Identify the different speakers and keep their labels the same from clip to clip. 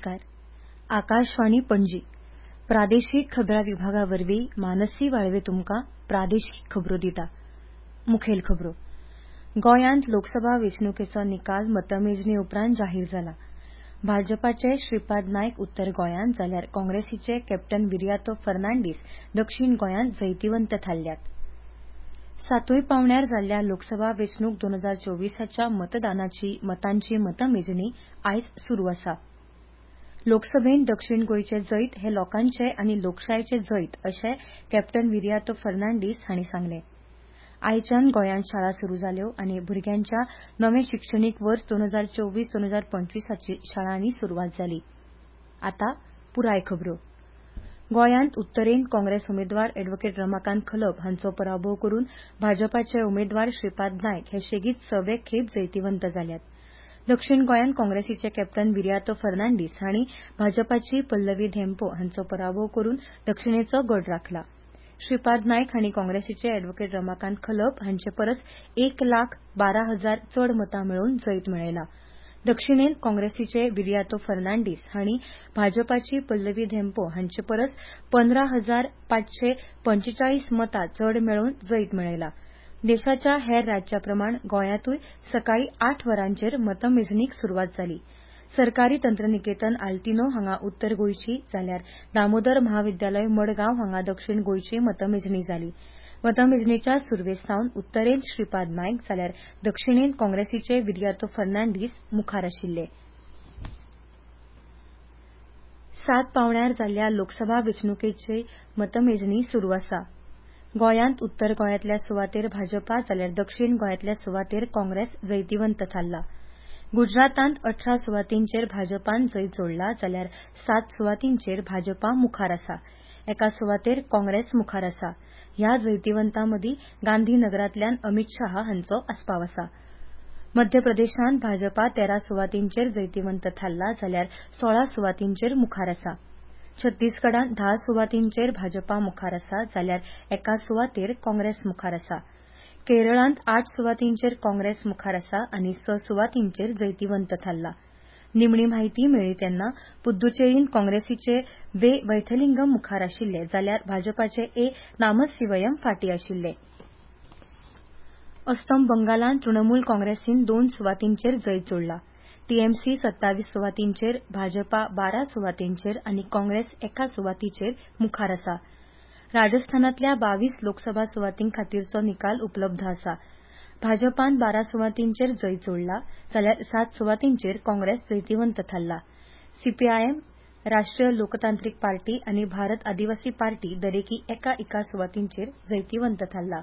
Speaker 1: नमस्कार. आकाशवाणी पणजी प्रादेशीक खबरां विभागावरवीं मानसी वाळवे तुमकां प्रादेशीक खबरो दिता. मुखेल खबरो. गोंयांत लोकसभा वेंचणुकेचो निकाल मतमेजणी उपरांत जाहीर जाला. भाजपाचे श्रीपाद नायक उत्तर गोंयांत जाल्यार काँग्रेसीचे कॅप्टन विर्यातो फर्नांडीस दक्षिण गोंयांत जैतिवंत थारल्यात. 7व्या पांवड्यार जाल्ल्या लोकसभा वेंचणूक 2024च्या मतांची मतमेजणी आयज सुरू आसा. लोकसभेत दक्षिण गोंयचे जैत हे लोकांचे आनी लोकशायेचे जैत अशें कॅप्टन विर्यातो फर्नांडीस हांणी सांगलें. आयच्यान गोंयांत शाळा सुरू जाल्यो आनी भुरग्यांच्या नवें शिक्षणीक वर्स 2024-2025 शाळांनी सुरवात जाली. आतां पुराय खबरो. गोंयांत उत्तरेत काँग्रेस उमेदवार अॅडव्होकेट रमाकांत खलप हांचो पराभव करून भाजपाचे उमेदवार श्रीपाद नायक हे शेगीत 6वे खेप जैतिवंत जाल्यात. दक्षिण गोंयांत काँग्रेसीचे कॅप्टन विर्यातो फर्नांडीस हांणी भाजपाची पल्लवी धेंपो हांचो पराभव करून दक्षिणेचो गड राखला. श्रीपाद नायक हांणी काँग्रेसीचे अॅडव्होकेट रमाकांत खलप हांचे परस 1,12,000 चड मतां मेळोवन जैत मेळयला. दक्षिणेत काँग्रेसीचे विर्यातो फर्नांडीस हांणी भाजपाची पल्लवी धेंपो हांचे परस 15,545 मतां चड मेळोवन जैत मेळयला. देशाच्या हेर राज्याप्रमाण गोंयांतूय सकाळी 8 वरांचेर मतमेजणीक सुरवात जाली. सरकारी तंत्रनिकेतन आल्तिनो हांगा उत्तर गोंयची जाल्यार दामोदर महाविद्यालय मडगांव हांगा दक्षिण गोंयची मतमेजणी जाली. मतमेजणीच्या सुरवेत सावन उत्तरेत श्रीपाद नायक जाल्यार दक्षिणेत काँग्रेसीचे विर्यातो फर्नांडीस मुखार आशिल्ले. 7 पांवड्यार जाल्ल्या लोकसभा वेंचणुकेची मतमेजणी सुरू आसा. गोंयांत उत्तर गोंयांतल्या सुवातेर भाजपा जाल्यार दक्षिण गोंयांतल्या सुवातेर काँग्रेस जैतिवंत थारला. गुजरातांत 18 सुवातींचेर भाजपान जैत जोडला जाल्यार 7 सुवातींचेर भाजपा मुखार आसा. एका सुवातेर काँग्रेस मुखार आसा. ह्या जैतिवंतांमदीं गांधीनगरांतल्यान अमित शाह हांचो आस्पाव आसा. मध्य प्रदेशांत भाजपा 13 सुवातींचेर जैतिवंत थारला जाल्यार 16 सुवातींचेर मुखार आसा. छत्तीसगडांत 10 सुवातींचेर भाजपा मुखार आसा जाल्यार एका सुवातेर काँग्रेस मुखार आसा. केरळांत 8 सुवातींचेर काँग्रेस मुखार आसा आनी 6 सुवातींचेर जैतिवंत थारला. निमणी म्हायती मेळ्ळी तेन्ना पुद्दुचेरींत काँग्रेसीचे वे वैथिलिंगम मुखार आशिल्ले जाल्यार भाजपाचे ए नामसिवयम फाटीं आशिल्ले. अस्तंत बंगालांत तृणमूल काँग्रेसीन 2 सुवातींचेर जैत जोडला. टीएमसी 27 सुवातींचेर, भाजपा 12 सुवातींचेर आनी काँग्रेस एका सुवातीचेर मुखार आसा. राजस्थानांतल्या 22 लोकसभा सुवातीं खातीरचो निकाल उपलब्ध आसा. भाजपान 12 सुवातींचेर जैत जोडला जाल्यार 7 सुवातींचेर काँग्रेस जैतिवंत थारला. सीपीआयएम, राष्ट्रीय लोकतांत्रीक पार्टी आनी भारत आदिवासी पार्टी दरेकी एका सुवातींचेर जैतिवंत थारला.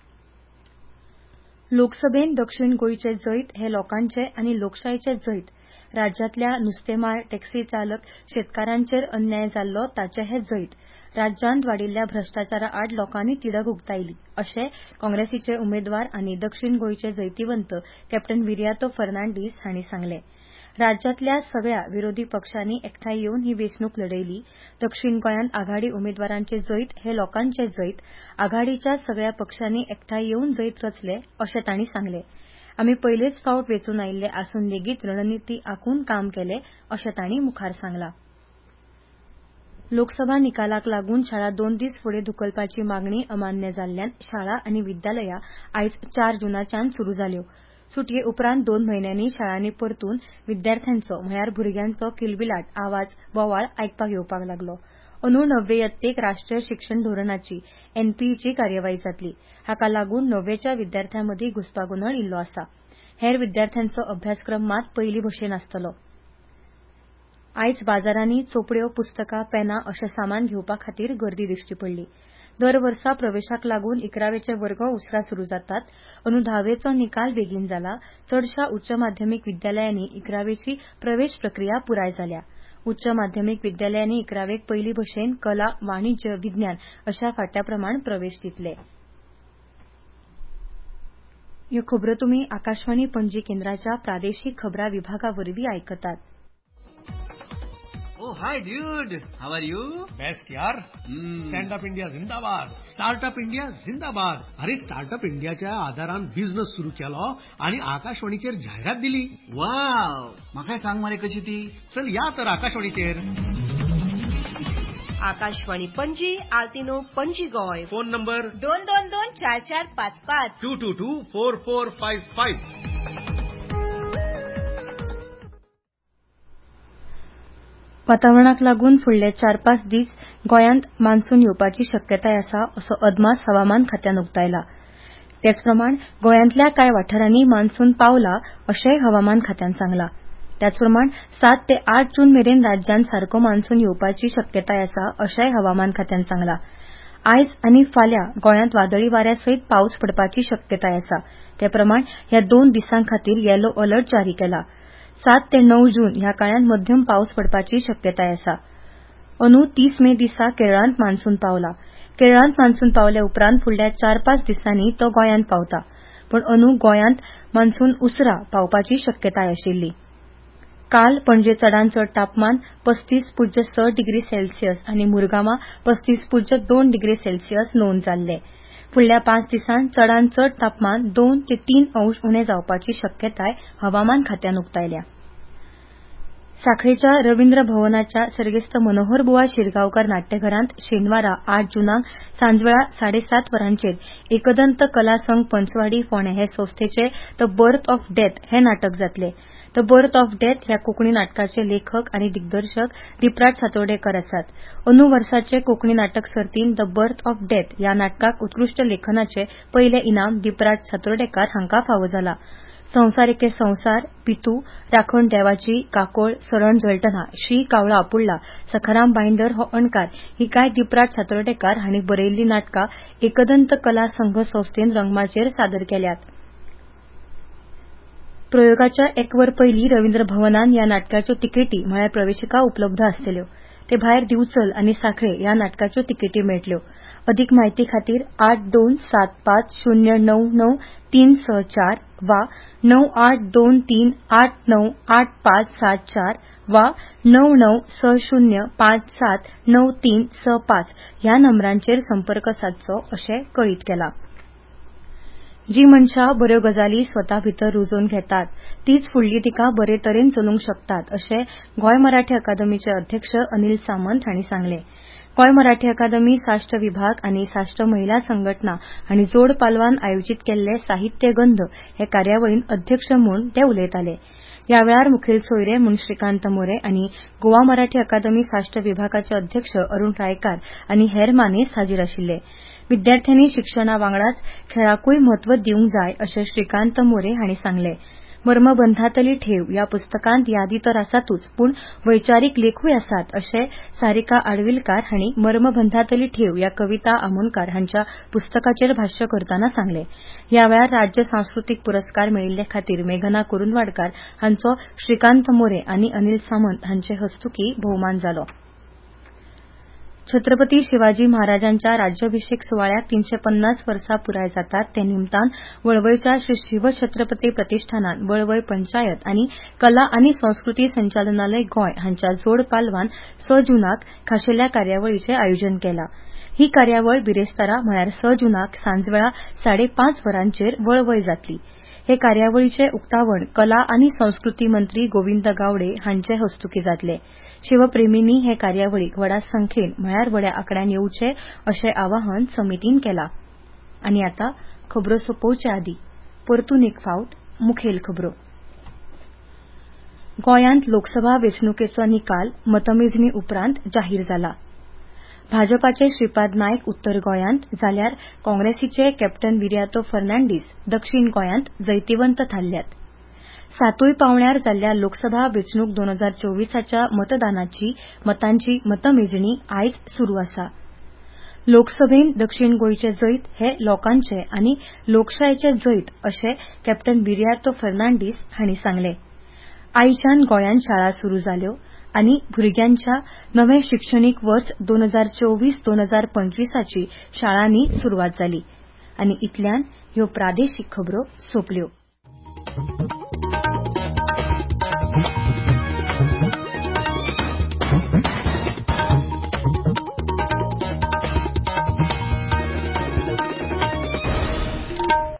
Speaker 1: लोकसभेत दक्षिण गोंयचे जैत हे लोकांचे आनी लोकशायेचे जैत. राज्यांतल्या नुस्तेमाळ, टॅक्सी चालक, शेतकारांचेर अन्याय जाल्लो ताचे हे जैत. राज्यांत वाडिल्ल्या भ्रश्टाचारा आड लोकांनी तिडक उक्तायली अशें काँग्रेसीचे उमेदवार आनी दक्षिण गोंयचे जैतिवंत कॅप्टन विर्यातो फर्नांडीस हांणी सांगलें. राज्यांतल्या सगळ्या विरोधी पक्षांनी एकठांय येवन ही वेंचणूक लढयली. दक्षिण गोंयांत आघाडी उमेदवारांचे जैत हे लोकांचे जैत. आघाडीच्या सगळ्या पक्षांनी एकठांय येवन जैत रचले अशें तांणी सांगलें. आमी पयलेच फावट वेंचून आयिल्ले आसून लेगीत रणनीती आंखून काम केलें अशें तांणी मुखार सांगलां. लोकसभा निकालाक लागून शाळा 2 दीस फुडें धुकलपाची मागणी अमान्य जाल्ल्यान शाळा आनी विद्यालयां आयज 4 जूनाच्यान सुरू जाल्यो. सुटये उपरांत 2 म्हयन्यांनी शाळांनी परतून विद्यार्थ्यांचो म्हळ्यार भुरग्यांचो किलबिलाट आवाज बोवाळ आयकपाक येवपाक लागलो. अंदू 9वे यत्तेक राष्ट्रीय शिक्षण धोरणाची एनपीईची कार्यवाही जातली. हाका लागून 9वेच्या विद्यार्थ्यांमदीं घुसपागोंदळ इल्लो आसा. हेर विद्यार्थ्यांचो अभ्यासक्रम मात पयली भशेन आसतलो. आयज बाजारांनी चोपड्यो, पुस्तकां, पेनां अशें सामान घेवपा खातीर गर्दी दिश्टी पडली. दर वर्सा प्रवेशाक लागून 11वेचे वर्ग उसरां सुरू जातात. अंदू 10वेचो निकाल बेगीन जाला. चडशा उच्च माध्यमीक विद्यालयांनी 11वेची प्रवेश प्रक्रिया पुराय जाल्या. उच्च माध्यमीक विद्यालयांनी 11वेक पयली भशेन कला, वाणिज्य, विज्ञान अशा फांट्याप्रमाण प्रवेश दितले. ह्यो खबरो तुमी आकाशवाणी पणजी केंद्राच्या प्रादेशीक खबरां विभागावरवीं आयकतात.
Speaker 2: Oh, hi, dude. How are you?
Speaker 3: Best यार. स्टँड अप इंडिया जिंदाबाद. स्टार्टअप इंडिया जिंदाबाद. अरे स्टार्टअप इंडियाच्या आधारान बिझनेस सुरू केलो आणि आकाशवाणीचेर जाहिरात दिली.
Speaker 2: वाव. म्हाका सांग मरे कशी ती.
Speaker 3: चल या तर आकाशवाणीचेर.
Speaker 4: आकाशवाणी पणजी, आल्तिनो पणजी गोय.
Speaker 3: Phone number
Speaker 4: 22244552.
Speaker 3: 2224455.
Speaker 1: वातावरणाक लागून फुडले 4-5 दीस गोंयांत मान्सून येवपाची शक्यताय आसा असो अदमास हवामान खात्यान उक्तायला. तेच प्रमाण गोंयांतल्या कांय वाठारांनी मान्सून पावला अशेंय हवामान खात्यान सांगला. त्याच प्रमाण 7 ते 8 जून मेरेन राज्यांत सारको मान्सून येवपाची शक्यताय आसा अशेंय हवामान खात्यान सांगला. आयज आनी फाल्यां गोंयांत वादळी वाऱ्यासयत पावस पडपाची शक्यताय आसा. ते प्रमाण ह्या 2 दिसां खातीर येलो अलर्ट जारी केला. 7 ते 9 जून ह्या काळात मध्यम पावस पडपाची शक्यताय आसा. अंदू 30 मे दिसा केरळांत मान्सून पावला. केरळांत मान्सून पावले उपरांत फुडल्या 4-5 दिसांनी तो गोंयांत पावता. पण अंदू गोंयांत मान्सून उसरा पावपाची शक्यताय आशिल्ली. काल पणजे चडांत चड तापमान 35.6 डिग्री सेल्सियस आनी मुरगांवां 35.2 डिग्री सेल्सियस नोंद जाल्ले. फुडल्या 5 दिसांत चडांत चड तापमान 2 ते 3 अंश उणें जावपाची शक्यताय हवामान खात्यान उक्तायल्या. सांखळेच्या रवींद्र भवनाच्या सर्गेस्त मनोहर बुवा शिरगांवकार नाट्यघरांत शेनवारा 8 जूनाक सांजवेळा 7:30 वरांचेर एकदंत कला संघ पंचवाडी फोंडें हे संस्थेचे द बर्थ ऑफ डेथ हे नाटक जातले. द बर्थ ऑफ डेथ ह्या कोंकणी नाटकाचे लेखक आनी दिग्दर्शक दिपराज सातोडेकर आसात. अंदू वर्साचे कोंकणी नाटक सर्तीन द बर्थ ऑफ डेथ ह्या नाटकाक उत्कृष्ट लेखनाचे पयले इनाम दिपराज सातोडेकर हांका फावो जाला. संसार एके संसार, पितू, राखण देवाची, काकोळ, सरण जळटना, श्री कावळा आपुळ्ळा, सखाराम बाईंदर हो अणकार ही कांय दिपराज सातोडेकर हांणी बरयल्ली नाटकां एकदंत कला संघ संस्थेन रंगमाचेर सादर केल्यात. प्रयोगाच्या 1 वर पयलीं रवींद्र भवनान ह्या नाटकाच्यो तिकेटी म्हळ्यार प्रवेशिका उपलब्ध आसतल्यो. ते भायर दिवचल आनी सांखळे ह्या नाटकाच्यो तिकेटी मेळटल्यो. अदीक म्हायती खातीर 8875099364 वा 9823898574 वा 9960579365 ह्या नंबरांचेर संपर्क सादचो अशें कळीत केलां. जी मनशां बऱ्यो गजाली स्वता भितर रुजोवन घेतात तीच फुडली तिका बरे तरेन चलूंक शकतात अशें गोंय मराठी अकादमीचे अध्यक्ष अनिल सामंत हांणी सांगलें. गोंय मराठी अकादमी साश्ट विभाग आनी साश्ट महिला संघटना हांणी जोड पालवान आयोजीत केल्ले साहित्य गंध हे कार्यावळीन अध्यक्ष म्हूण ते उलयताले. ह्या वेळार मुखेल सोयरे म्हूण श्रीकांत मोरे आनी गोवा मराठी अकादमी साश्ट विभागाचे अध्यक्ष अरुण रायकार आनी हेर मानेस्त हाजीर आशिल्ले. विद्यार्थ्यांनी शिक्षणा वांगडाच खेळाकूय म्हत्व दिवंक जाय अशें श्रीकांत मोरे हांणी सांगलें. मर्मबंधातली ठेव ह्या पुस्तकांत यादी तर आसातूच पूण वैचारीक लेखूय आसात अशें सारिका आडविलकार हांणी मर्मबंधातली ठेव ह्या कविता आमोणकार हांच्या पुस्तकाचेर भाष्य करतना सांगलें. ह्या वेळार राज्य सांस्कृतीक पुरस्कार मेळिल्ले खातीर मेघना कुरुंदवाडकार हांचो श्रीकांत मोरे आनी अनिल सामंत हांचे हस्तुकीं भोवमान जालो. छत्रपती शिवाजी महाराजांच्या राज्याभिषेक सुवाळ्याक 350 वर्सां पुराय जातात ते निमतान वळवयच्या श्री शिवछत्रपती प्रतिष्ठानान वळवय पंचायत आनी कला आनी संस्कृती संचालनालय गोंय हांच्या जोड पालवान 6 जूनाक खाशेल्या कार्यावळीचें आयोजन केलां. ही कार्यावळ बिरेस्तारा म्हळ्यार 6 जूनाक सांजवेळा 5:30 वरांचेर वळवय जातली. हे कार्यावळीचे उक्तावण कला आनी संस्कृती मंत्री गोविंद गावडे हांचे हस्तुकीं जातले. शिवप्रेमींनी हे कार्यावळीक व्हडा संख्येन म्हळ्यार व्हड्या आंकड्यान येवचे अशें आवाहन समितीन केलां. आनी आतां खबरो सोंपोवचे आदीं परतून एक फावट मुखेल खबरो. गोंयांत लोकसभा वेंचणुकेचो निकाल मतमेजणी उपरांत जाहीर जाला. भाजपाचे श्रीपाद नायक उत्तर गोंयांत जाल्यार काँग्रेसीचे कॅप्टन विर्यातो फर्नांडीस दक्षिण गोंयांत जैतिवंत थारल्यात. 7 पावण्यार जाल्ल्या लोकसभा वेंचणूक 2024च्या मतदानाची मतांची मतमेजणी आयज सुरू आसा. लोकसभेन दक्षिण गोंयचे जैत हे लोकांचे आनी लोकशायेचे जैत अशें कॅप्टन विर्यातो फर्नांडीस हांणी सांगलें. आयच्यान गोंयांत शाळा सुरू जाल्यो आनी भुरग्यांच्या नवें शिक्षणीक वर्स 2024-2025ची शाळांनी सुरवात जाली. आनी इतल्यान ह्यो प्रादेशीक खबरो सोंपल्यो.